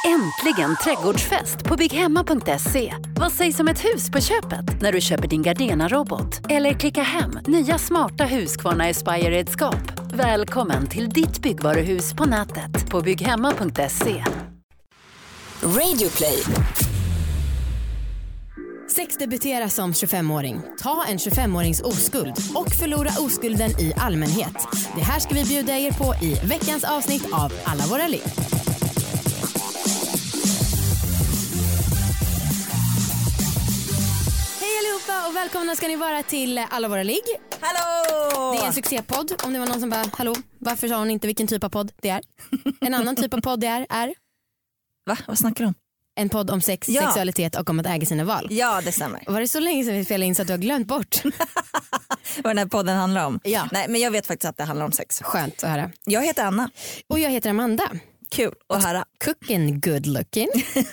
Äntligen trädgårdsfest på bygghemma.se. Vad sägs om ett hus på köpet när du köper din Gardena-robot? Eller klicka hem nya smarta Husqvarna Aspire-redskap. Välkommen till ditt byggvaruhus på nätet på bygghemma.se. Radio Play. Sex debuterar som 25-åring. Ta en 25-årings oskuld och förlora oskulden i allmänhet. Det här ska vi bjuda er på i veckans avsnitt av Alla våra liv. Hej allihopa och välkomna ska ni vara till Alla våra ligg. Hallå! Det är en succépodd. Om det var någon som bara, hallå, varför sa hon inte vilken typ av podd det är? En annan typ av podd det är... Va? Vad snackar du om? En podd om sex, sexualitet och om att äga sina val. Ja, det stämmer. Var det så länge sedan vi spelade in så att du har glömt bort? Vad den här podden handlar om? Ja. Nej, men jag vet faktiskt att det handlar om sex. Skönt att höra. Jag heter Anna. Och jag heter Amanda. Kul att höra. Cooking good looking.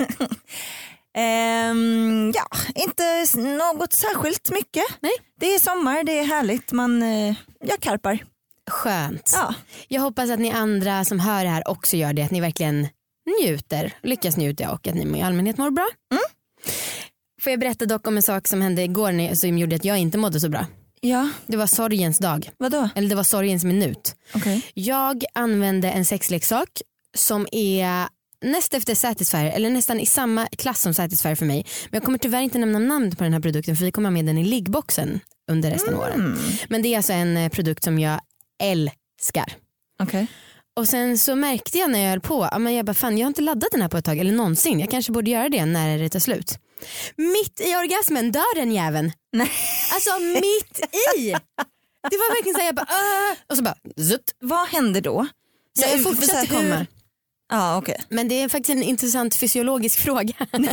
Ja, inte något särskilt mycket. Nej. Det är sommar, det är härligt. Jag karpar. Skönt. Ja. Jag hoppas att ni andra som hör det här också gör det. Att ni verkligen njuter, lyckas njuta och att ni i allmänhet mår bra. Mm. Får jag berätta dock om en sak som hände igår som gjorde att jag inte mådde så bra. Ja. Det var sorgens dag. Vadå? Eller det var sorgens minut. Okay. Jag använde en sexleksak som är näst efter Satisfyer, eller nästan i samma klass som Satisfyer för mig. Men jag kommer tyvärr inte nämna namn på den här produkten för vi kommer ha med den i liggboxen under resten av åren. Men det är alltså en produkt som jag älskar. Okej. Och sen så märkte jag när jag höll på, men jag bara fan, jag har inte laddat den här på ett tag eller någonsin. Jag kanske borde göra det när det tar slut. Mitt i orgasmen dör den jäveln. Nej. Alltså mitt i. Det var verkligen så här, jag bara och så bara zutt. Vad händer då? Så jag fortsätter komma. Ja, okej. Men det är faktiskt en intressant fysiologisk fråga.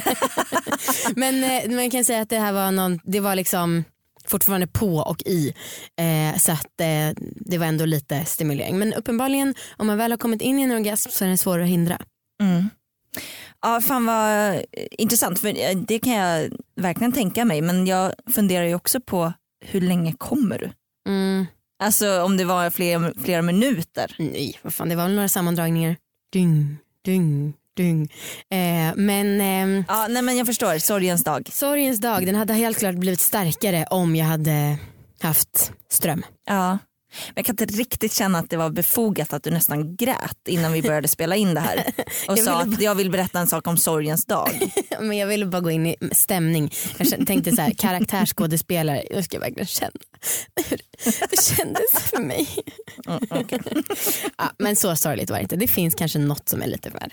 Men man kan säga att det här var det var liksom fortfarande på och i. Så att det var ändå lite stimulering. Men uppenbarligen om man väl har kommit in i en orgasm så är det svårare att hindra. Mm. Ja, fan vad intressant. För det kan jag verkligen tänka mig. Men jag funderar ju också på hur länge kommer du? Mm. Alltså om det var flera minuter. Nej, vad fan, det var väl några sammandragningar. Dyng, dyng, dyng. Men jag förstår, sorgens dag. Sorgens dag, den hade helt klart blivit starkare om jag hade haft ström. Ja, men jag kan inte riktigt känna att det var befogat att du nästan grät innan vi började spela in det här. Och sa att jag vill berätta en sak om sorgens dag. Men jag ville bara gå in i stämning. Jag tänkte så här, karaktärsskådespelare, jag ska verkligen känna hur det kändes för mig. Okay. Ja, men så sorgligt var det inte. Det finns kanske något som är lite värre.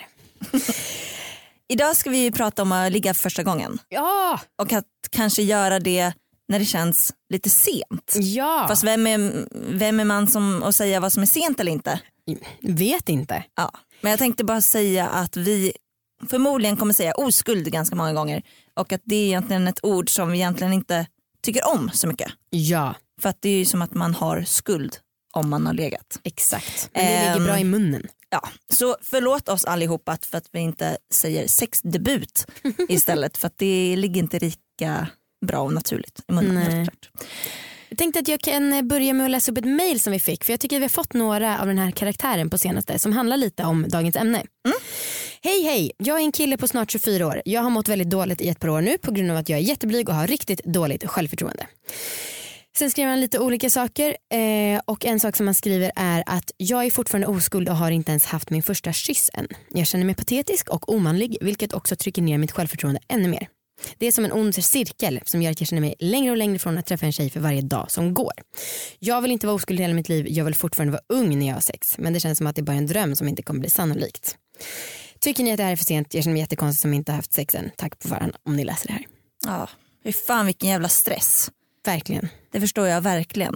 Idag ska vi prata om att ligga för första gången. Ja! Och att kanske göra det när det känns lite sent. Ja. Fast vem är man som att säga vad som är sent eller inte? Vet inte. Ja. Men jag tänkte bara säga att vi förmodligen kommer säga oskuld ganska många gånger. Och att det är egentligen ett ord som vi egentligen inte tycker om så mycket. Ja. För att det är ju som att man har skuld om man har legat. Exakt. Men det ligger bra i munnen. Ja, så förlåt oss allihopa för att vi inte säger sexdebut istället. För att det ligger inte lika bra och naturligt i munnen. Jag tänkte att jag kan börja med att läsa upp ett mejl som vi fick. För jag tycker att vi har fått några av den här karaktären på senaste som handlar lite om dagens ämne. Mm. Hej, jag är en kille på snart 24 år. Jag har mått väldigt dåligt i ett par år nu på grund av att jag är jätteblyg och har riktigt dåligt självförtroende. Sen skriver han lite olika saker och en sak som han skriver är att jag är fortfarande oskuld och har inte ens haft min första kyss än. Jag känner mig patetisk och omanlig vilket också trycker ner mitt självförtroende ännu mer. Det är som en ond cirkel som gör att jag känner mig längre och längre från att träffa en tjej för varje dag som går. Jag vill inte vara oskuld hela mitt liv, jag vill fortfarande vara ung när jag har sex. Men det känns som att det är bara en dröm som inte kommer bli sannolikt. Tycker ni att det här är för sent? Jag känner mig jättekonstigt som inte har haft sex än. Tack på förhand om ni läser det här. Ja, hur fan vilken jävla stress. Verkligen. Det förstår jag verkligen.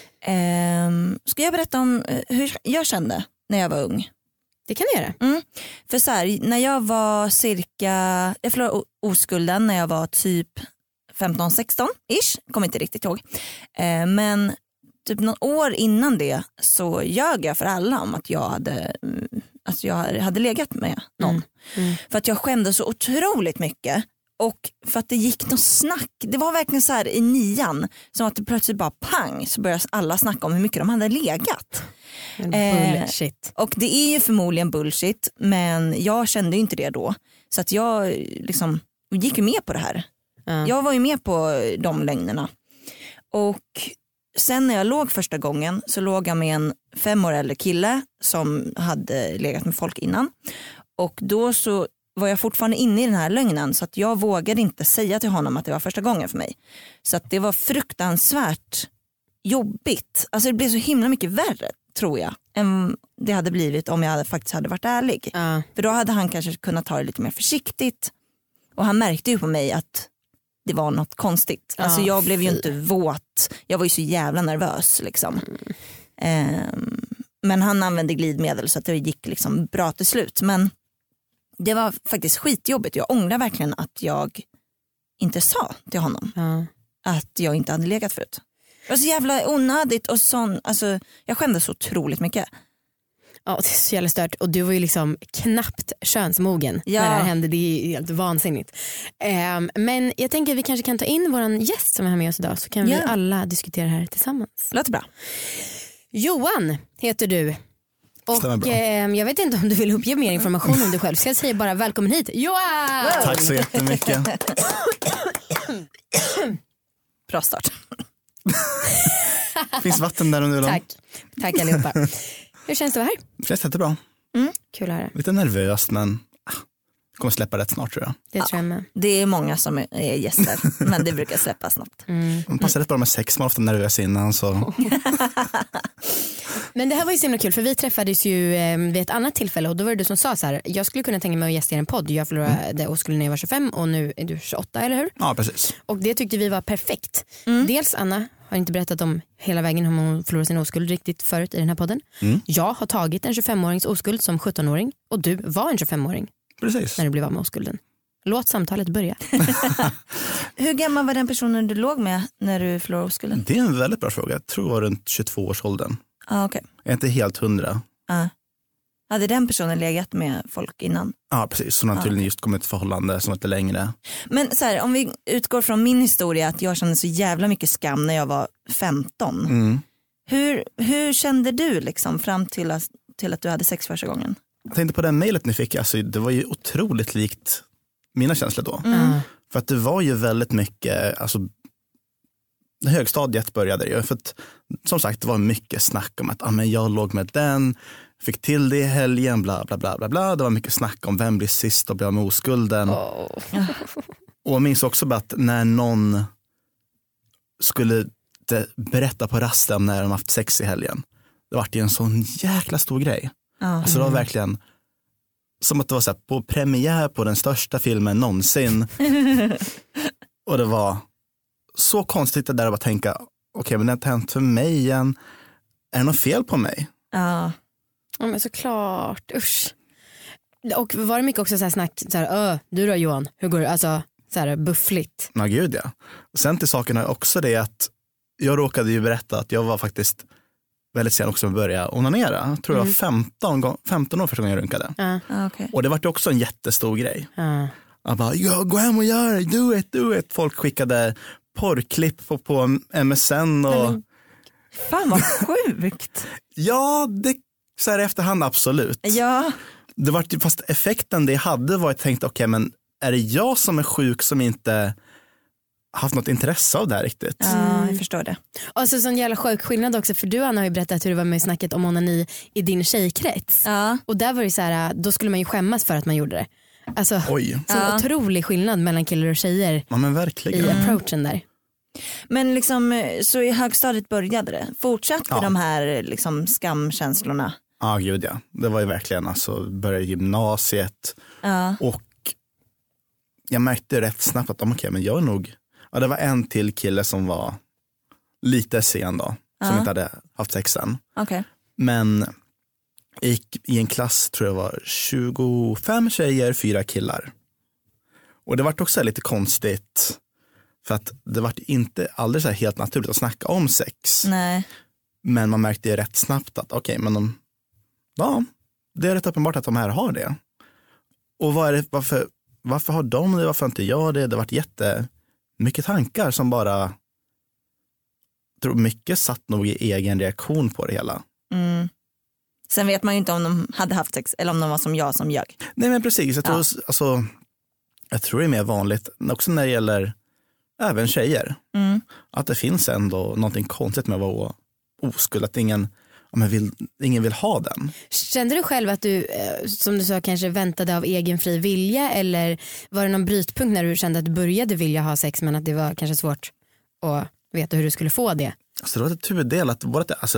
Ska jag berätta om hur jag kände när jag var ung? Det kan jag göra. För så här, när jag var jag förlorade oskulden när jag var typ 15-16 ish, kommer inte riktigt ihåg. Men typ någon år innan det så ljög jag för alla om att jag hade legat med någon. För att jag skämde så otroligt mycket Och för att det gick något snack, det var verkligen så här i 9:an som att det plötsligt bara pang så började alla snacka om hur mycket de hade legat. Bullshit. Och det är ju förmodligen bullshit, men jag kände ju inte det då. Så att jag liksom gick ju med på det här. Jag var ju med på de lögnerna. Och sen när jag låg första gången så låg jag med en 5 år äldre kille som hade legat med folk innan. Och då så var jag fortfarande inne i den här lögnen så att jag vågade inte säga till honom att det var första gången för mig. Så att det var fruktansvärt jobbigt. Alltså det blev så himla mycket värre, tror jag, än det hade blivit om jag faktiskt hade varit ärlig. För då hade han kanske kunnat ta det lite mer försiktigt. Och han märkte ju på mig att det var något konstigt. Alltså jag blev ju inte våt. Jag var ju så jävla nervös liksom. Men han använde glidmedel så att det gick liksom bra till slut. Men det var faktiskt skitjobbigt. Jag ångrar verkligen att jag inte sa till honom att jag inte hade legat förut. Det var så jävla onödigt och sån, alltså jag skämdes så otroligt mycket. Ja, det är så jävla stört. Och du var ju liksom knappt könsmogen när det här hände. Det är helt vansinnigt. Men jag tänker att vi kanske kan ta in våran gäst som är här med oss idag. Så kan vi alla diskutera här tillsammans. Låter bra. Johan heter du. Och jag vet inte om du vill uppge mer information om dig själv. Så jag säger bara välkommen hit, Johan! Tack så jättemycket. Bra start. Finns vatten där under dem? Tack allihopa. Hur känns det att vara här? Det känns jättebra. Kul att höra. Lite nervöst men jag kommer släppa rätt snart tror jag. Det tror jag med. Det är många som är gäster men det brukar släppa snabbt. Man passar rätt bra med sex, man är ofta nervös innan så. Men det här var ju så himla kul för vi träffades ju vid ett annat tillfälle och då var det du som sa så här: jag skulle kunna tänka mig att gästa en podd. Jag förlorade och skulle när jag var 25 och nu är du 28, eller hur? Ja, precis. Och det tyckte vi var perfekt. Dels Anna har inte berättat om hela vägen hur hon förlorade sin oskuld riktigt förut i den här podden. Jag har tagit en 25-årings oskuld som 17-åring och du var en 25-åring. Precis. När du blev av med oskulden. Låt samtalet börja. Hur gammal var den personen du låg med när du förlorade oskulden? Det är en väldigt bra fråga. Jag tror det var runt 22-årsåldern. Okay. Jag är inte helt 100. Hade den personen legat med folk innan? Ja, precis. Så naturligt just kommit ett förhållande som inte längre. Men så här, om vi utgår från min historia att jag kände så jävla mycket skam när jag var 15. Hur kände du liksom fram till att du hade sex första gången? Jag tänkte på den mejlet ni fick. Alltså, det var ju otroligt likt mina känslor då. För att det var ju väldigt mycket, alltså högstadiet började ju. För att, som sagt, det var mycket snack om att men jag låg med den, fick till det i helgen, bla bla bla bla bla. Det var mycket snack om vem blir sist och blir med oskulden. Och jag minns också att när någon skulle berätta på rasten när de haft sex i helgen, det var ju en sån jäkla stor grej. Alltså det var verkligen som att det var så här, på premiär på den största filmen någonsin. Och det var så konstigt att där bara tänka, okej, men det har inte hänt för mig igen. Är det något fel på mig? Ja men såklart, usch. Och var det mycket också så här snack, så här, du då Johan, hur går det? Alltså så här buffligt. Ja gud ja. Sen till saken är också det att jag råkade ju berätta att jag var faktiskt väldigt sen också att börja onanera. Jag tror jag var 15 år första gången jag runkade. Okay. Och det var också en jättestor grej. Jag bara, gå hem och gör det, do it. Folk skickade porrklipp på MSN och... Fan vad sjukt. Ja, det så här i efterhand absolut. Ja. Det var, fast effekten det hade var att jag tänkte, okej, men är det jag som är sjuk som inte haft något intresse av det här riktigt? Ja, jag förstår det. Och så sån jävla sjuk skillnad också, för du Anna har ju berättat hur du var med i snacket om onani i din tjejkrets. Och där var det så här, då skulle man ju skämmas för att man gjorde det. Alltså, så otrolig skillnad mellan killar och tjejer. Ja, men verkligen. I approachen där. Men liksom, så i högstadiet började det. Fortsatte de här liksom skamkänslorna? Ja, gud ja. Det var ju verkligen, alltså, började gymnasiet. Och jag märkte rätt snabbt att okej, men jag är nog... Ja, det var en till kille som var lite sen då. Som inte hade haft sex än. Okay. Men gick i en klass, tror jag var 25 tjejer, 4 killar. Och det var också lite konstigt. För att det var inte aldrig så här helt naturligt att snacka om sex. Nej. Men man märkte ju rätt snabbt att okej, men det är rätt uppenbart att de här har det. Och varför varför har de det, varför inte jag det? Det har varit jättemycket tankar som bara, jag tror mycket satt nog i egen reaktion på det hela. Sen vet man ju inte om de hade haft sex eller om de var som jag som ljög. Nej men precis, jag tror det är mer vanligt också när det gäller även tjejer. Att det finns ändå någonting konstigt med att vara oskuld, att ingen vill ha den. Kände du själv att du, som du sa, kanske väntade av egen fri vilja, eller var det någon brytpunkt när du kände att du började vilja ha sex men att det var kanske svårt att veta hur du skulle få det? Alltså det var ett huvuddel att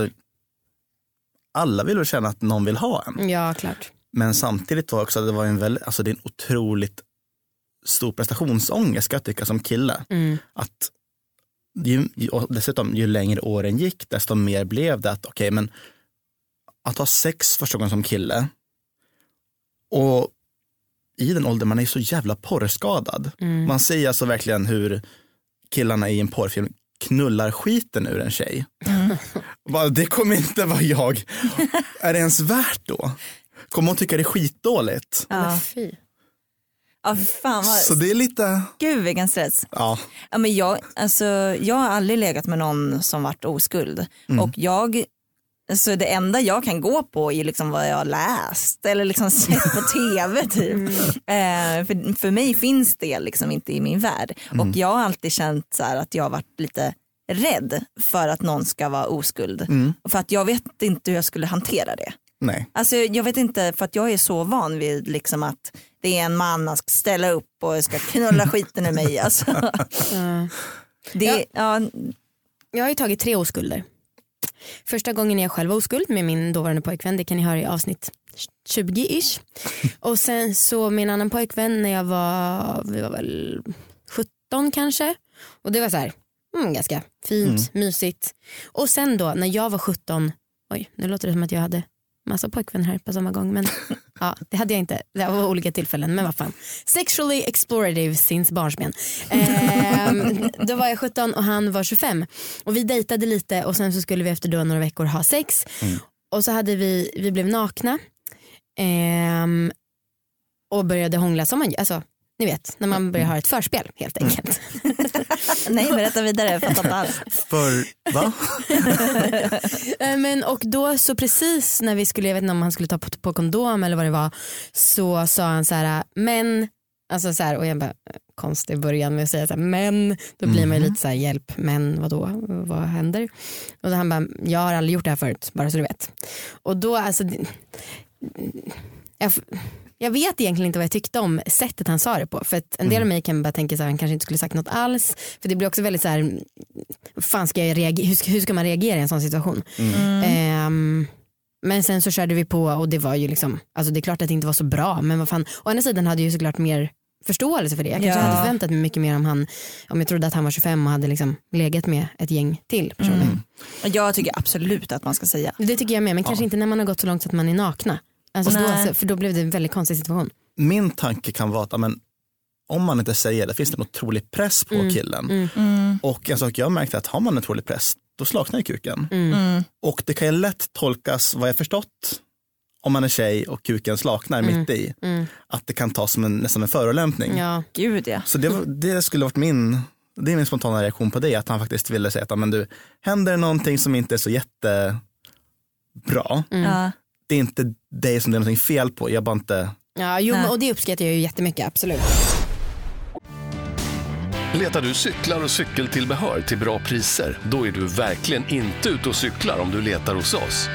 alla vill väl känna att någon vill ha en. Ja, klart. Men samtidigt var också att det var det är en otroligt stor prestationsångest, ska jag tycka, som kille. Att dessutom ju längre åren gick, desto mer blev det att men att ha sex första gången som kille, och i den åldern man är så jävla porrskadad. Man ser alltså verkligen hur killarna i en porrfilm knullar skiten ur en tjej. Det kommer inte vara jag. Är det ens värt då? Kommer hon tycka det är skitdåligt? Ja, fy. Ja, fan vad... Så det är lite... Gud vilken stress. Ja. Ja, men jag har aldrig legat med någon som varit oskuld. Och så det enda jag kan gå på är liksom vad jag har läst eller liksom sett på tv typ. För mig finns det liksom inte i min värld. Och jag har alltid känt så här att jag har varit lite rädd för att någon ska vara oskuld. För att jag vet inte hur jag skulle hantera det. Nej. Alltså jag vet inte, för att jag är så van vid liksom att det är en man som ska ställa upp och ska knulla skiten ur mig. Alltså. Jag har ju tagit 3 oskulder. Första gången jag själv var oskuld med min dåvarande pojkvän, det kan ni höra i avsnitt 20-ish. Och sen så min annan pojkvän när vi var väl 17 kanske. Och det var så här, ganska fint, mysigt. Och sen då när jag var 17, nu låter det som att jag hade massa pojkvänner här på samma gång, men ja, det hade jag inte. Det var olika tillfällen, men vad fan. Sexually explorative since barnsben. Då var jag 17 och han var 25. Och vi dejtade lite och sen så skulle vi efter då några veckor ha sex. Och så hade vi blev nakna. Och började hångla som man, alltså ni vet, när man börjar ha ett förspel helt enkelt. Nej, berätta vidare, fattar inte alls. För, va? Men och då så precis när vi skulle, jag vet inte om han skulle ta på kondom eller vad det var, så sa han så här, men, alltså så här, och jag bara, konstig början med att säga så här, men, då blir man ju lite så här, hjälp, men vadå, vad händer? Och då han bara, jag har aldrig gjort det här förut, bara så du vet. Och då alltså, jag vet egentligen inte vad jag tyckte om sättet han sa det på. För att en del av mig kan bara tänka så här, han kanske inte skulle sagt något alls. För det blir också väldigt så här, fan ska jag reagera, hur ska man reagera i en sån situation? Men sen så körde vi på och det var ju liksom, alltså det är klart att det inte var så bra. Men vad fan, å andra sidan hade jag ju såklart mer förståelse för det. Jag kanske hade förväntat mig mycket mer om jag trodde att han var 25 och hade liksom legat med ett gäng till personer. Jag tycker absolut att man ska säga. Det tycker jag med, men kanske inte när man har gått så långt så att man är nakna. Alltså då, för då blev det en väldigt konstig situation. Min tanke kan vara att om man inte säger det finns det en otrolig press på killen. Och en sak jag märkte att har man en otrolig press, då slaknar ju kuken. Och det kan ju lätt tolkas, vad jag förstått, om man är tjej och kuken slaknar mitt i, att det kan tas som nästan en förolämpning. Ja, gud ja. Så det skulle varit det är min spontana reaktion på det, att han faktiskt ville säga att men du, händer någonting som inte är så jättebra, det är inte dig som det är någonting fel på, jag bara inte... Ja, och det uppskattar jag ju jättemycket, absolut. Letar du cyklar och cykeltillbehör till bra priser? Då är du verkligen inte ute och cyklar om du letar hos oss.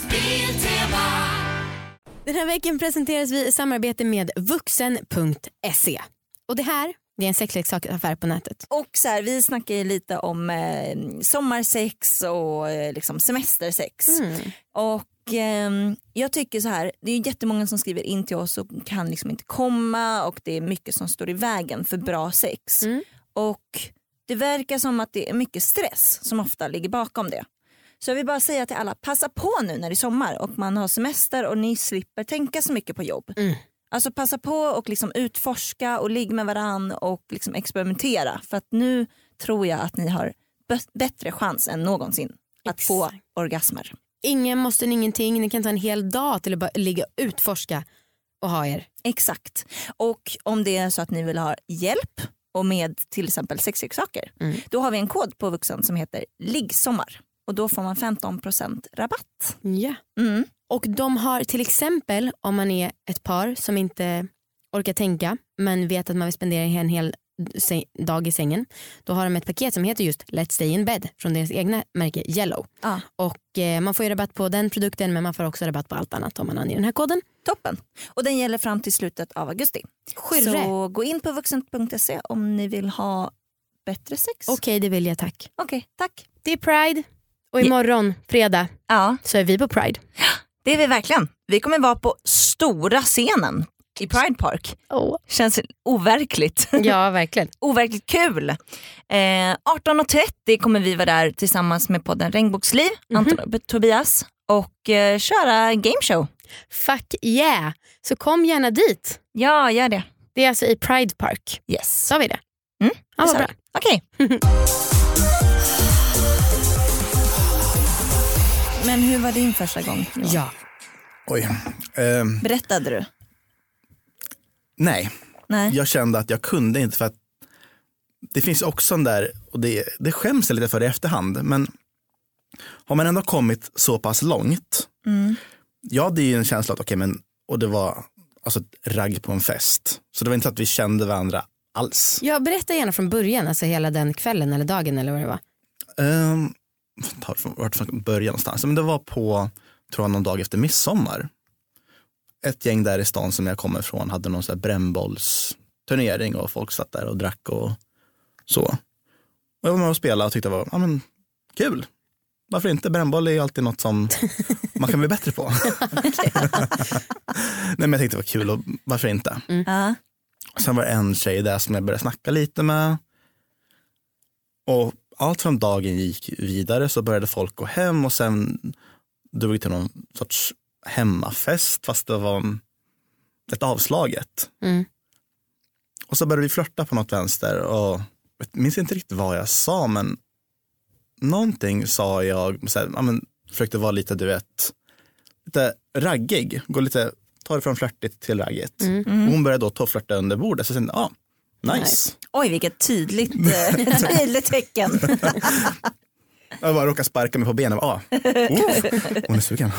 Den här veckan presenteras vi i samarbete med vuxen.se. Och det här, det är en sexleksaksaffär på nätet. Och så här, vi snackar ju lite om sommarsex och liksom semestersex. Och jag tycker så här, det är ju jättemånga som skriver in till oss och kan liksom inte komma, och det är mycket som står i vägen för bra sex. Och det verkar som att det är mycket stress som ofta ligger bakom det. Så jag vill bara säga till alla, passa på nu när det är sommar och man har semester och ni slipper tänka så mycket på jobb. Alltså passa på och liksom utforska och ligga med varann och liksom experimentera. För att nu tror jag att ni har bättre chans än någonsin att få orgasmer. Ingen måste ingenting, ni kan ta en hel dag till att bara ligga och utforska att ha er. Exakt. Och om det är så att ni vill ha hjälp och med till exempel sexleksaker, då har vi en kod på Vuxen som heter liggsommar. Och då får man 15% rabatt. Ja. Och de har till exempel, om man är ett par som inte orkar tänka men vet att man vill spendera en hel dag i sängen, då har de ett paket som heter just Let's Stay in Bed från deras egna märke Yellow. Och man får ju rabatt på den produkten, men man får också rabatt på allt annat om man anger den här koden. Toppen. Och den gäller fram till slutet av augusti. Så gå in på vuxen.se om ni vill ha bättre sex. Okej, det vill jag, tack. Okej, tack. Det är Pride och imorgon, fredag, så är vi på Pride. Det är vi verkligen. Vi kommer vara på stora scenen i Pride Park. Känns overkligt. Ja, verkligen. Overkligt kul. 18:30 kommer vi vara där tillsammans med podden Regnbågsliv, Anton och Tobias, och köra gameshow. Fuck yeah. Så kom gärna dit. Ja, gör det. Det är alltså i Pride Park. Yes. Sa vi det? Ja, vad bra. Okej. Men hur var din första gång? Ja. Oj. Berättade du? Nej. Nej. Jag kände att jag kunde inte, för att det finns också en där, och det skäms jag lite för i efterhand, men har man ändå kommit så pass långt, jag hade ju en känsla att och det var alltså ett ragg på en fest, så det var inte så att vi kände varandra alls. Jag berättar gärna från början, alltså hela den kvällen eller dagen eller vad det var. Vart från början någonstans, men det var på, tror jag, någon dag efter midsommar. Ett gäng där i stan som jag kommer ifrån hade någon sån här brännbollsturnering och folk satt där och drack och så. Och jag var med och spelade och tyckte det var kul. Varför inte? Brännboll är ju alltid något som man kan bli bättre på. Nej, men jag tänkte det var kul, och varför inte? Sen var det en tjej där som jag började snacka lite med. Och allt från dagen gick vidare så började folk gå hem, och sen drog vi till någon sorts hemmafest, fast det var ett avslaget. Och så började vi flirta på något vänster, och jag minns inte riktigt vad jag sa, men någonting sa jag, så här, försökte vara lite, du vet, lite raggig, ta det från flirtigt till raggigt. Hon började då ta flirta under bordet, så sen nice. Oj, vilket tydligt tecken. Jag bara råkade sparka mig på benen. Hon är sugen.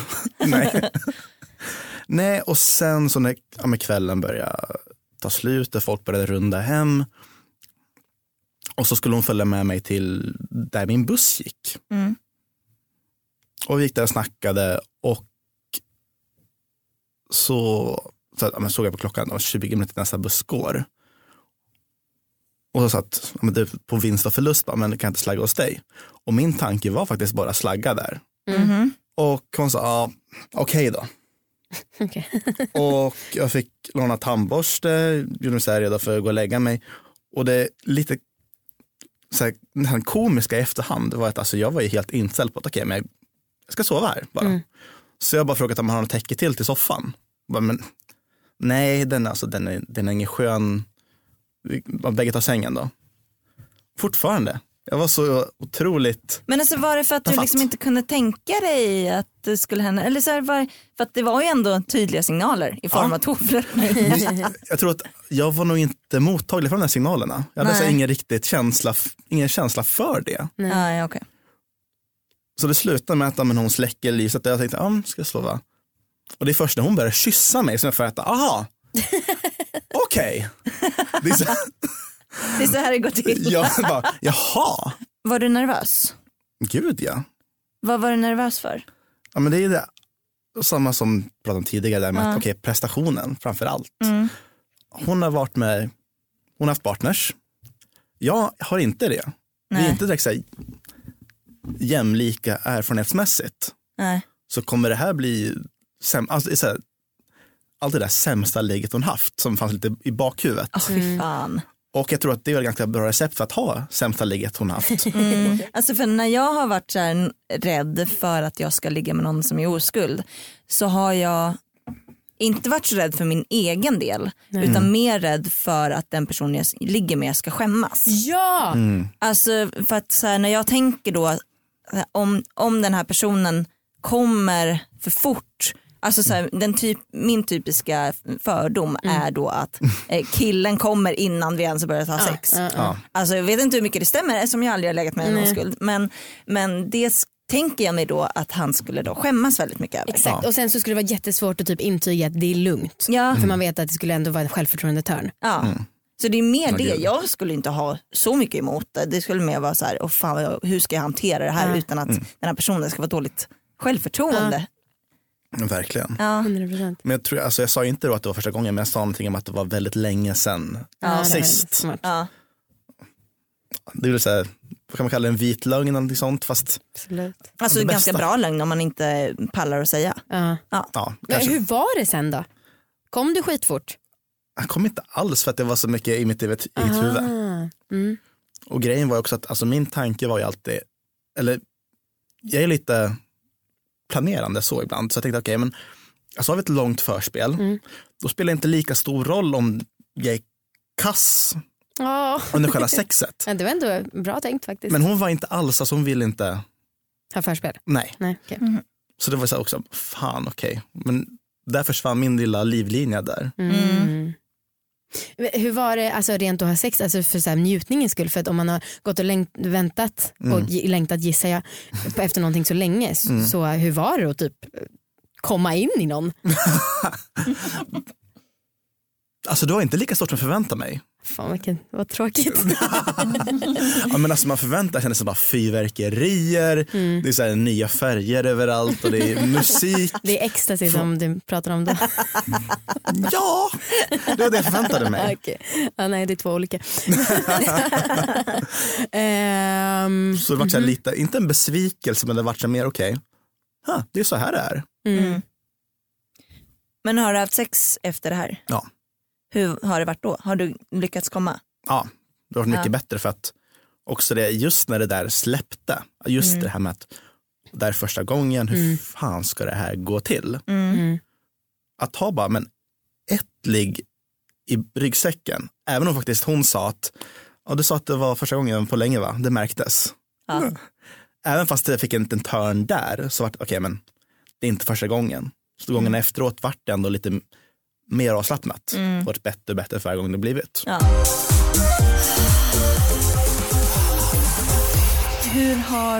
Nej, och sen så när kvällen började ta slut och folk började runda hem, och så skulle hon följa med mig till där min buss gick. Och vi gick där och snackade, och så såg jag på klockan, det var 20 minuter nästa buss går. Och så satt på vinst och förlust, men kan jag inte slagga hos dig? Och min tanke var faktiskt bara slagga där. Och hon sa, okej då. Och jag fick låna tandborste, gjorde mig så här redo för att gå och lägga mig. Och det lite så här, den här komiska i efterhand var att jag var ju helt inställd på att men jag ska sova här bara. Så jag bara frågade om man har något täcke till soffan. Men nej, den är ingen skön. Bägge tar sängen då. Fortfarande. Jag var så otroligt. Men alltså, var det för att du liksom inte kunde tänka dig att det skulle hända? Eller så här, för att det var ju ändå tydliga signaler i form av tofflor. Jag tror att jag var nog inte mottaglig för de här signalerna. Jag hade ingen känsla för det. Nej, okej. Så det slutade med att hon släcker lyset, och jag tänkte, ska jag slå? Och det är först när hon började kyssa mig som jag får äta, okej. Det är så här det går till. Jag bara, jaha. Var du nervös? Gud, ja. Vad var du nervös för? Ja, men det är det samma som pratade om tidigare där med att, prestationen framför allt. Hon har haft partners. Jag har inte det. Vi är inte direkt så här jämlika erfarenhetsmässigt. Nej. Så kommer det här bli allt det där sämsta läget hon haft som fanns lite i bakhuvudet. Fy fan. Och jag tror att det är ett ganska bra recept för att ha sämsta läget hon haft. Alltså, för när jag har varit så här rädd för att jag ska ligga med någon som är oskuld, så har jag inte varit så rädd för min egen del, utan mer rädd för att den person jag ligger med ska skämmas. Ja! Alltså, för att så här, när jag tänker då om den här personen kommer för fort Alltså så här, min typiska fördom är då att killen kommer innan vi ens börjar ha sex. Alltså jag vet inte hur mycket det stämmer som jag aldrig har legat med en oskuld. Men det tänker jag mig då att han skulle då skämmas väldigt mycket över. Exakt, och sen så skulle det vara jättesvårt att typ intyga att det är lugnt. För man vet att det skulle ändå vara en självförtroende törn. Så det är mer det. Jag skulle inte ha så mycket emot det. Det skulle mer vara så här, fan, hur ska jag hantera det här utan att den här personen ska vara dåligt självförtroende. Verkligen. 100%. Men jag tror, alltså jag sa inte då att det var första gången, men jag sa någonting om att det var väldigt länge sedan sist. Det är väl så här, vad kan man kalla det, en vit lögn eller någonting sånt, fast Absolut. Alltså det är ganska bra lögn om man inte pallar att säga. Men hur var det sen då? Kom du skitfort? Jag kom inte alls för att det var så mycket i mitt eget huvud. Och grejen var också att alltså, min tanke var ju alltid, eller jag är lite planerande så ibland, så jag tänkte okej, men alltså har vi ett långt förspel, då spelar det inte lika stor roll om jag är kass under själva sexet. Det var ändå bra tänkt faktiskt. Men hon var inte alls, alltså hon ville inte ha förspel. Nej. Okay. Så det var så också, fan okej. Men där försvann min lilla livlinje där. Hur var det alltså rent att ha sex, alltså för så här njutningens skull? För att om man har gått och väntat och längtat, gissar jag, efter någonting så länge, så hur var det att typ komma in i någon? Alltså det var inte lika stort som jag förväntade mig. Fan vad tråkigt. Ja, men alltså man förväntar sig bara fyrverkerier, det är så här nya färger överallt och det är musik. Det är ecstasy som du pratar om då. Ja, det var det jag förväntade mig. Okay. Nej, det är två olika. Så det var så här lite, inte en besvikelse, men det var så mer okej. Det är så här det är. Men har du haft sex efter det här? Ja. Hur har det varit då? Har du lyckats komma? Ja, det var mycket bättre för att också det, just när det där släppte, just det här med att där första gången, hur fan ska det här gå till? Att ha bara, men ett ligg i ryggsäcken, även om faktiskt hon sa att, du sa att det var första gången på länge va? Det märktes. Även fast det fick en törn där, så var det okej, men det är inte första gången. Så gången efteråt vart det ändå lite mer avslappnat. Varit bättre och bättre för varje gång det blivit. Hur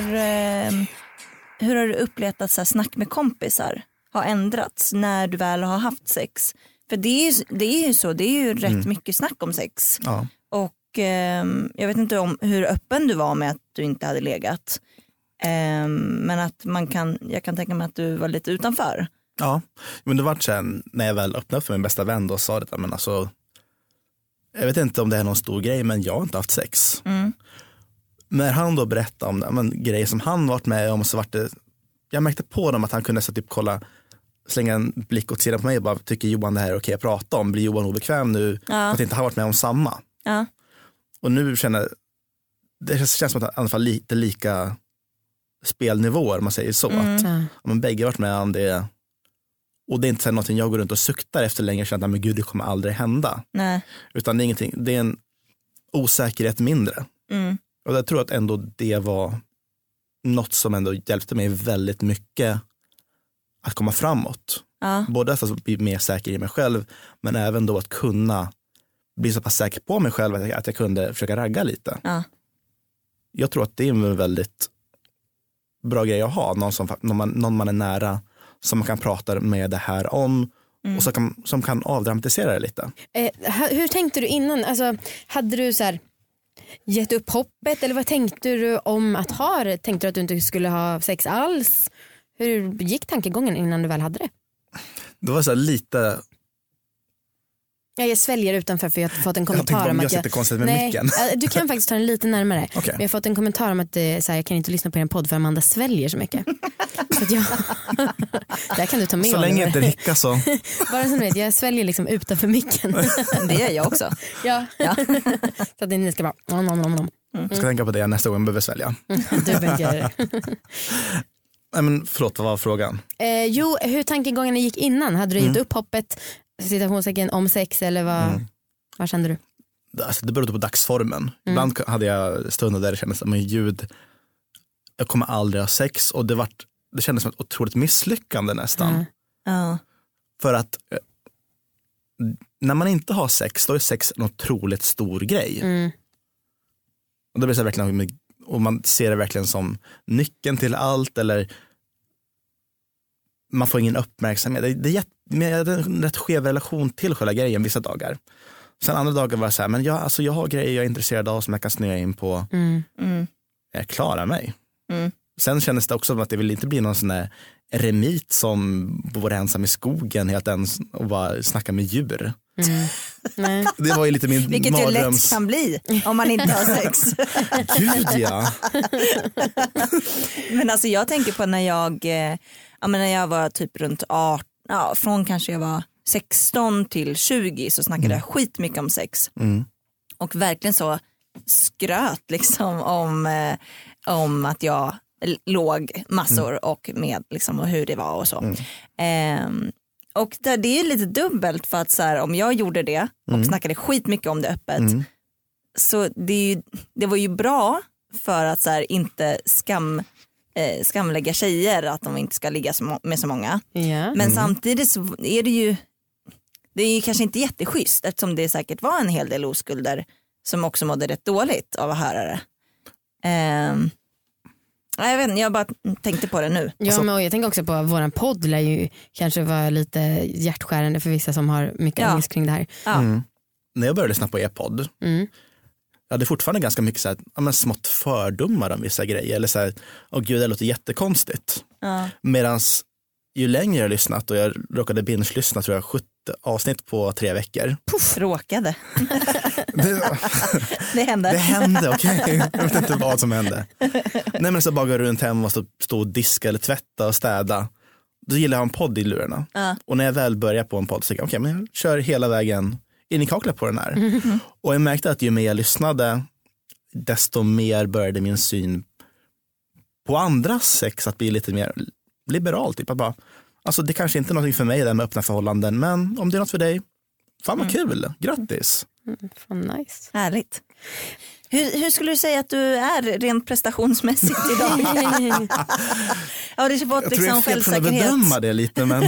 har du upplevt att så här, snack med kompisar har ändrats när du väl har haft sex? För det är ju så, det är ju rätt mycket snack om sex. Och jag vet inte hur öppen du var med att du inte hade legat. Men att jag kan tänka mig att du var lite utanför. Ja, men det var sen när jag väl öppnade för min bästa vän och sa det, men alltså jag vet inte om det är någon stor grej, men jag har inte haft sex. När han då berättade om grejer som han varit med om, så vart det, jag märkte på dem att han kunde så typ slänga en blick åt sidan på mig och bara, tycker Johan det här är okej att prata om, blir Johan obekväm nu att inte ha varit med om samma. Och nu det känns som att i alla fall lite lika spelnivåer, man säger så, att man bägge varit med om det. Och det är inte så någonting jag går runt och suktar efter längre, känner att men gud, det kommer aldrig hända. Utan det är ingenting, det är en osäkerhet mindre. Och jag tror att ändå det var något som ändå hjälpte mig väldigt mycket att komma framåt. Både att bli mer säker i mig själv, men även då att kunna bli så pass säker på mig själv att jag kunde försöka ragga lite. Jag tror att det är en väldigt bra grej att ha, någon man är nära, som man kan prata med det här om och som kan avdramatisera det lite. Hur tänkte du innan? Alltså, hade du så här gett upp hoppet, eller vad tänkte du om att ha det? Tänkte du att du inte skulle ha sex alls? Hur gick tankegången innan du väl hade det? Det var så här lite... Jag sväljer utanför för jag har fått en kommentar om att jag konstigt med micken. Du kan faktiskt ta den lite närmare. Okay. Men jag har fått en kommentar om att så här, jag kan inte lyssna på er podd för Amanda sväljer så mycket. Så att där kan du ta med. Så länge inte hicka så. Bara som vet, jag sväljer liksom utanför micken. Det gör jag också. Ja. Så att ni ska bara Jag ska tänka på det nästa gång jag behöver svälja. Du behöver. Nej, men förlåt, vad var frågan? Jo, hur tankegångarna gick innan. Hade du gett upp hoppet, citationstecken, om sex, eller vad kände du? Alltså, det berodde på dagsformen. Ibland hade jag stunder där det kändes som en ljud. Jag kommer aldrig ha sex, och det kändes som ett otroligt misslyckande nästan. Ja. För att när man inte har sex, då är sex en otroligt stor grej. Och då blir det verkligen, och man ser det verkligen som nyckeln till allt, eller man får ingen uppmärksamhet. Det är en rätt skev relation till själva grejen vissa dagar. Sen andra dagar var det så här, men jag har grejer jag är intresserad av som jag kan snöa in på. Jag klarar mig. Sen kändes det också som att det vill inte bli någon sån där eremit som bor ensam i skogen helt ens och bara snacka med djur. Nej. Det var ju lite min Vilket ju lätt kan bli om man inte har sex. Gud ja. Men alltså jag tänker på när jag var typ runt 18, från kanske jag var 16 till 20 så snackade jag skitmycket om sex. Och verkligen så skröt liksom om att jag låg massor och med liksom, och hur det var och så. Och det är lite dubbelt för att så här, om jag gjorde det och snackade skitmycket om det öppet så det var ju bra för att så här, inte skamlägga tjejer att de inte ska ligga med så många. Men samtidigt så är det är ju kanske inte jätteschysst eftersom det säkert var en hel del oskulder som också mådde rätt dåligt av att höra det. Jag vet inte, jag bara tänkte på det nu. Ja, men jag tänker också på våran podd lär ju kanske vara lite hjärtskärande för vissa som har mycket ångest kring det här. När jag började lyssna på er podd, jag hade fortfarande ganska mycket så här, smått fördomar om vissa grejer. Eller så här, gud det låter jättekonstigt. Medans ju längre jag har lyssnat, och jag råkade binge-lyssna tror jag 70 avsnitt på 3 veckor. Puff, råkade. Det hände, okej. Jag vet inte vad som hände. Nej, men så bara gå runt hem och stå och diska eller tvätta och städa. Då gillar jag en podd i lurarna. Och när jag väl börjar på en podd så tänker jag, men jag kör hela vägen in i kaklet på den här. Och jag märkte att ju mer jag lyssnade, desto mer började min syn på andras sex att bli lite mer liberal. Typ att bara, alltså det kanske inte är något för mig där med öppna förhållanden, men om det är något för dig, fan vad kul, grattis. Fan nice. Härligt. Hur skulle du säga att du är rent prestationsmässigt idag? Ja, det är fått jag liksom tror jag är fel från att bedöma det lite, men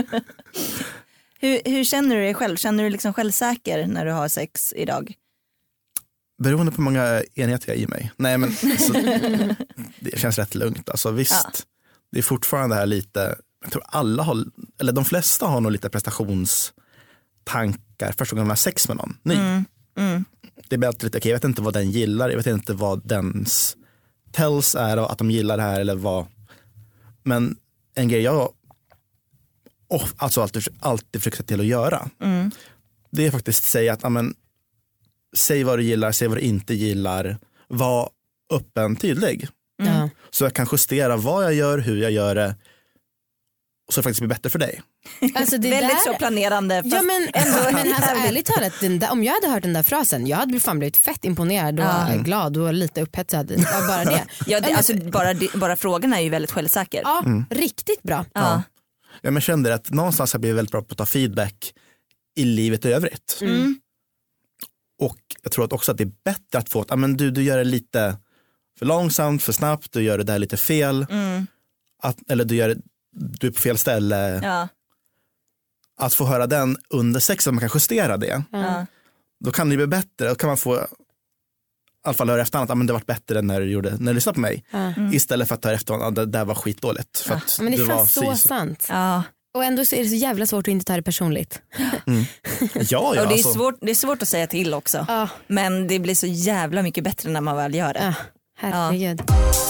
hur känner du dig själv? Känner du liksom självsäker när du har sex idag? Beroende på hur många enheter jag i mig. Nej, men alltså, det känns rätt lugnt. Alltså visst, det är fortfarande här lite, jag tror alla har, eller de flesta har nog lite prestationstankar första gången man har sex med någon ny. Det är alltid lite, okej, jag vet inte vad den gillar, jag vet inte vad dens tells är och att de gillar det här eller vad. Men en grej jag alltså alltid försöker till att göra, det är faktiskt säga att säg vad du gillar, säg vad du inte gillar, var öppen, tydlig. Så jag kan justera vad jag gör, hur jag gör det, och så det faktiskt blir bättre för dig. Alltså det väldigt så planerande. Ja, men alltså, ärligt talat, om jag hade hört den där frasen, jag hade fan blivit fett imponerad och glad och lite upphetsad av bara det. Alltså, bara frågorna är ju väldigt självsäker. Ja, riktigt bra. Ja, men jag kände att någonstans har jag blivit väldigt bra på att ta feedback i livet i övrigt. Och jag tror att också att det är bättre att få att du gör det lite för långsamt, för snabbt, du gör det där lite fel. Eller du är på fel ställe. Att få höra den under sex, att man kan justera det. Då kan det bli bättre. Då kan man få i alla fall höra efterhand att det var bättre när du lyssnade på mig. Istället för att ta efter att det där var skitdåligt. För att men det är fan så sant. Och ändå så är det så jävla svårt att inte ta det personligt. Ja, och det är svårt att säga till också. Men det blir så jävla mycket bättre när man väl gör det. Herregud.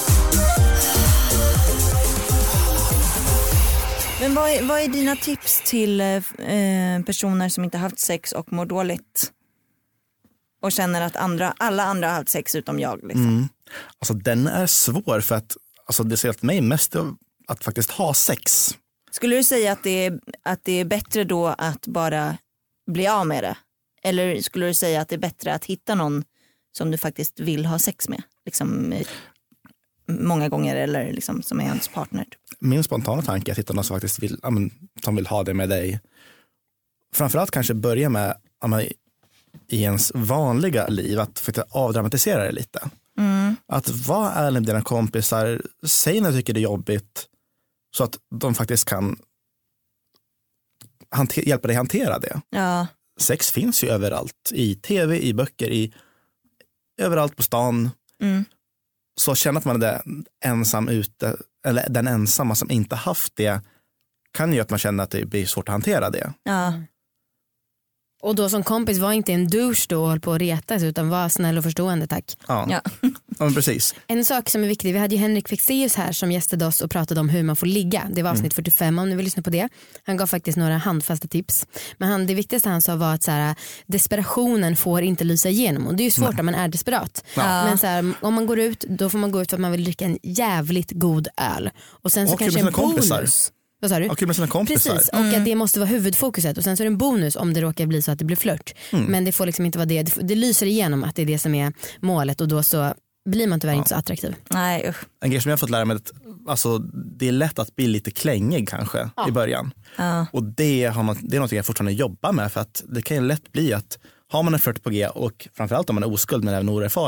Men vad är dina tips till personer som inte haft sex och mår dåligt? Och känner att alla andra har haft sex utom jag. Liksom. Alltså den är svår för att det ser till mig mest att faktiskt ha sex. Skulle du säga att det är bättre då att bara bli av med det? Eller skulle du säga att det är bättre att hitta någon som du faktiskt vill ha sex med? Liksom många gånger, eller liksom som är ens partner? Min spontana tanke är att hitta någon som faktiskt vill ha det med dig. Framförallt kanske börja med i ens vanliga liv att faktiskt avdramatisera det lite. Att vara ärlig med dina kompisar, säg när du tycker det är jobbigt, så att de faktiskt kan hjälpa dig hantera det. Ja. Sex finns ju överallt. I tv, i böcker, överallt på stan. Så känner att man är ensam ute, eller den ensamma som inte haft det, kan ju att man känner att det blir svårt att hantera det. Ja. Och då som kompis var inte en douche då och höll på att retas, utan var snäll och förstående, tack. Ja. Ja, men precis. En sak som är viktig, vi hade ju Henrik Fexeus här som gästade oss och pratade om hur man får ligga. Det var avsnitt 45 om ni vill lyssna på det. Han gav faktiskt några handfasta tips. Men det viktigaste han sa var att så här, desperationen får inte lysa igenom. Och det är ju svårt om man är desperat. Ja. Men så här, om man går ut, då får man gå ut för att man vill dricka en jävligt god öl. Och sen så Och kanske med en sina kompisar. bonus. Vad sa du? Och kul med sina kompisar. Precis, och att det måste vara huvudfokuset. Och sen så är det en bonus om det råkar bli så att det blir flört. Men det får liksom inte vara det. Det lyser igenom att det är det som är målet. Och då så blir man tyvärr inte så attraktiv. Nej, usch. En grej som jag har fått lära mig är att alltså, det är lätt att bli lite klängig kanske i början. Ja. Och det är något jag fortfarande jobbar med, för att det kan ju lätt bli att har man en flört på G, och framförallt om man är oskuld men även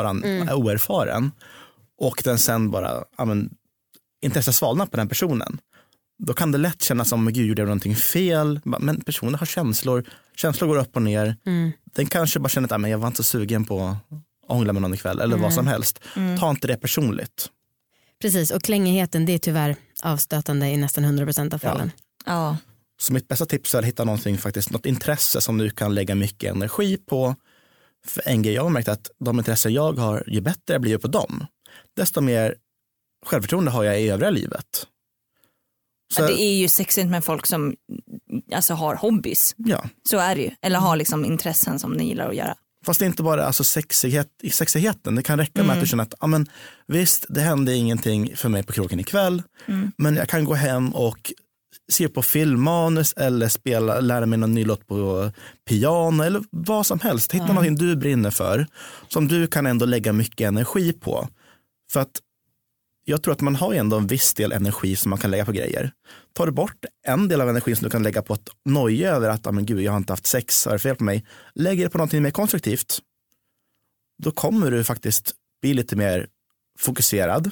oerfaren och den sen bara intresse svalnar på den personen, då kan det lätt kännas som att Gud gjorde någonting fel, men personen har känslor går upp och ner. Den kanske bara känner att jag var inte så sugen på att ångla med någon ikväll eller vad som helst. Ta inte det personligt. Precis, och klängigheten, det är tyvärr avstötande i nästan 100% av fallen. Ja. Så mitt bästa tips är att hitta något intresse som du kan lägga mycket energi på. För en grej jag har märkt att de intressen jag har, ju bättre jag blir på dem, desto mer självförtroende har jag i övriga livet. Så, Det är ju sexigt med folk som alltså har hobbies. ja. Så är det ju. Eller har liksom intressen som ni gillar att göra. Fast det är inte bara alltså sexigheten. Det kan räcka med att du känner att visst, det hände ingenting för mig på krogen ikväll. Men jag kan gå hem och se på filmmanus eller lära mig någon ny låt på piano eller vad som helst. Hitta någonting du brinner för som du kan ändå lägga mycket energi på. För att jag tror att man har ändå en viss del energi som man kan lägga på grejer. Tar du bort en del av energin som du kan lägga på att noja över att gud, jag har inte haft sex, är det fel på mig. Lägger det på någonting mer konstruktivt. Då kommer du faktiskt bli lite mer fokuserad.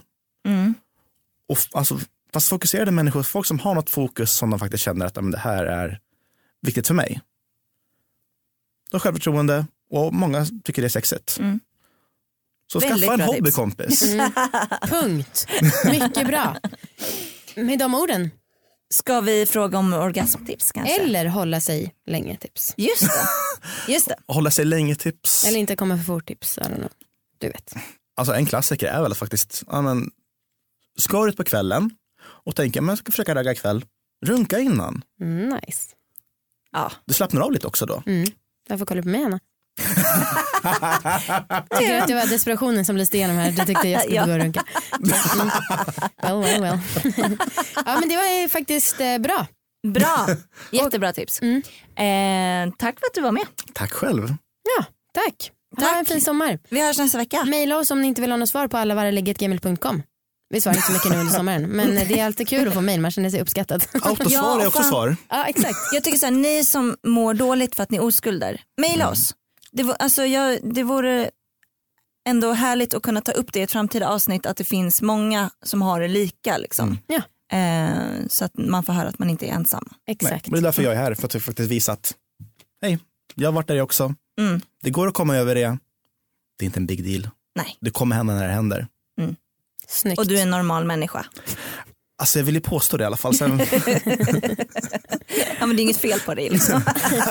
Och fast fokuserade människor, folk som har något fokus som de faktiskt känner att det här är viktigt för mig. Då är självförtroende, och många tycker det är sexigt. Så Väldigt skaffa en bra hobbykompis. Punkt. Mycket bra. Med de orden. Ska vi fråga om orgasmtips kanske? Eller hålla sig länge tips. Just det. Hålla sig länge tips. Eller inte komma för fort tips. I don't know. Du vet. Alltså en klassiker är väl faktiskt, ska ut på kvällen och tänka, men jag ska försöka ragga ikväll. Runka innan. Nice. Ja. Du slappnar av lite också då. Jag får kolla på mig, Anna. Tycker att det var desperationen som lyste igenom här. Du tyckte jag skulle gå och runka. Well. Ja, men det var faktiskt bra. Bra, jättebra tips. Tack för att du var med. Tack själv. Ja, tack. Ha en fin sommar. Vi hörs nästa vecka. Maila oss om ni inte vill ha något svar på allavarrelägget@gmail.com. Vi svarar inte så mycket nu under sommaren, men det är alltid kul att få mejl, man känner sig uppskattad. Autosvar är också svar. Ja, exakt. Jag tycker så här, ni som mår dåligt för att ni är oskulder, mejla oss. Det vore ändå härligt att kunna ta upp det i ett framtida avsnitt, att det finns många som har det lika liksom. Ja. Så att man får höra att man inte är ensam. Exakt. Men det är därför jag är här, för att faktiskt visa att hej, jag har varit där också. Det går att komma över det. Det är inte en big deal. Nej. Det kommer hända när det händer. Snyggt. Och du är en normal människa. Alltså jag vill ju påstå det i alla fall. Sen... Ja, men det är inget fel på dig liksom.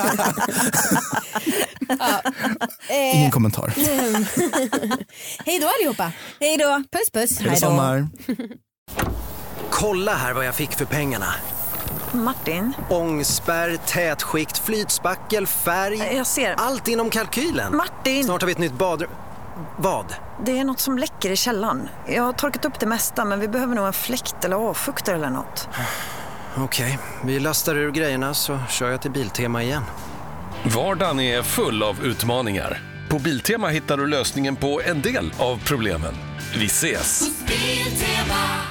Ingen kommentar. Hej då allihopa. Hej då. Puss puss. Hej då. Sommar. Kolla här vad jag fick för pengarna. Martin. Ångspärr, tätskikt, flytspackel, färg. Jag ser. Allt inom kalkylen. Martin. Snart har vi ett nytt badrum. Vad? Det är något som läcker i källaren. Jag har torkat upp det mesta, men vi behöver nog en fläkt eller avfuktare eller något. Okej, vi lastar ur grejerna så kör jag till Biltema igen. Vardagen är full av utmaningar. På Biltema hittar du lösningen på en del av problemen. Vi ses! Biltema.